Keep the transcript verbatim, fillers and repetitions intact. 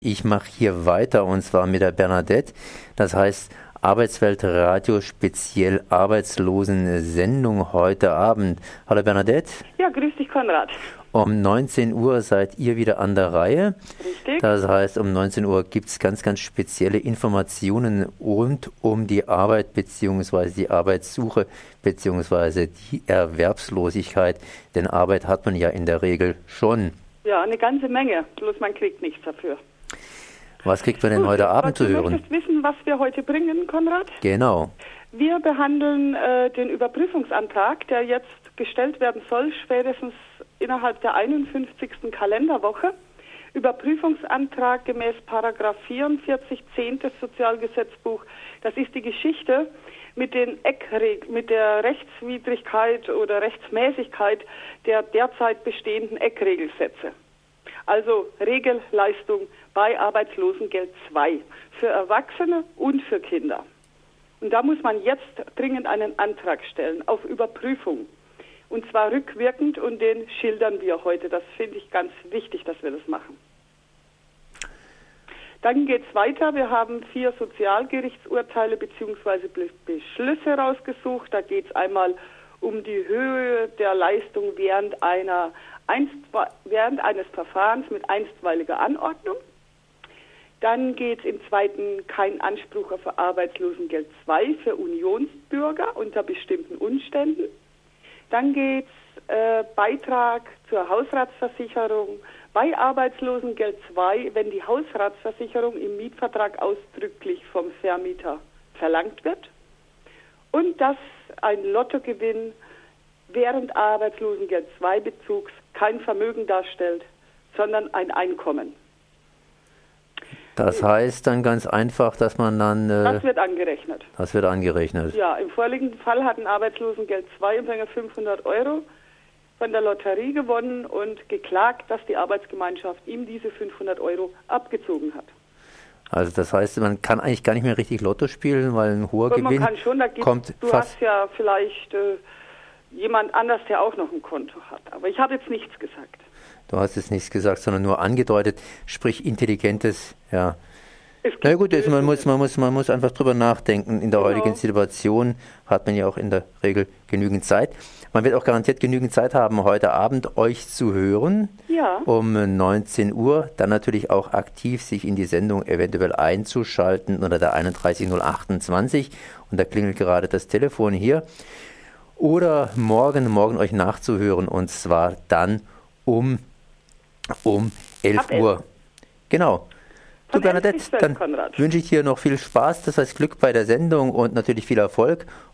Ich mache hier weiter und zwar mit der Bernadette. Das heißt Arbeitswelt Radio speziell Arbeitslosen-Sendung heute Abend. Hallo Bernadette. Ja, grüß dich Konrad. Um neunzehn Uhr seid ihr wieder an der Reihe. Richtig. Das heißt, um neunzehn Uhr gibt es ganz, ganz spezielle Informationen rund um die Arbeit bzw. die Arbeitssuche bzw. die Erwerbslosigkeit. Denn Arbeit hat man ja in der Regel schon. Ja, eine ganze Menge, bloß man kriegt nichts dafür. Was kriegt man denn Gut, heute Abend zu hören? Du möchtest wissen, was wir heute bringen, Konrad? Genau. Wir behandeln äh, den Überprüfungsantrag, der jetzt gestellt werden soll, spätestens innerhalb der einundfünfzigsten Kalenderwoche. Überprüfungsantrag gemäß Paragraph vierundvierzig zehn des Sozialgesetzbuch. Das ist die Geschichte mit den Eckreg mit der Rechtswidrigkeit oder Rechtsmäßigkeit der derzeit bestehenden Eckregelsätze. Also Regelleistung bei Arbeitslosengeld zwei für Erwachsene und für Kinder. Und da muss man jetzt dringend einen Antrag stellen auf Überprüfung. Und zwar rückwirkend, und den schildern wir heute. Das finde ich ganz wichtig, dass wir das machen. Dann geht es weiter. Wir haben vier Sozialgerichtsurteile bzw. Beschlüsse rausgesucht. Da geht es einmal um die Höhe der Leistung während einer während eines Verfahrens mit einstweiliger Anordnung. Dann geht es im zweiten kein Anspruch auf Arbeitslosengeld zwei für Unionsbürger unter bestimmten Umständen. Dann geht es äh, Beitrag zur Hausratsversicherung bei Arbeitslosengeld zwei, wenn die Hausratsversicherung im Mietvertrag ausdrücklich vom Vermieter verlangt wird. Und dass ein Lottogewinn während Arbeitslosengeld zwei Bezugs kein Vermögen darstellt, sondern ein Einkommen. Das heißt dann ganz einfach, dass man dann... Äh, das wird angerechnet. Das wird angerechnet. Ja, im vorliegenden Fall hat ein Arbeitslosengeld zwei Empfänger fünfhundert Euro von der Lotterie gewonnen und geklagt, dass die Arbeitsgemeinschaft ihm diese fünfhundert Euro abgezogen hat. Also das heißt, man kann eigentlich gar nicht mehr richtig Lotto spielen, weil ein hoher Aber Gewinn man kann schon, da gibt's, kommt du fast... hast ja vielleicht äh, jemand anders, der auch noch ein Konto hat. Aber ich habe jetzt nichts gesagt. Du hast jetzt nichts gesagt, sondern nur angedeutet, sprich intelligentes, ja. Na gut, also man muss, man muss, man muss einfach drüber nachdenken. In der Genau. heutigen Situation hat man ja auch in der Regel genügend Zeit. Man wird auch garantiert genügend Zeit haben, heute Abend euch zu hören. Ja. Um neunzehn Uhr. Dann natürlich auch aktiv sich in die Sendung eventuell einzuschalten unter der einunddreißig null achtundzwanzig. Und da klingelt gerade das Telefon hier. Oder morgen, morgen euch nachzuhören, und zwar dann um, um elf Uhr. Genau. Du Bernadette, dann wünsche ich dir noch viel Spaß, das heißt Glück bei der Sendung und natürlich viel Erfolg.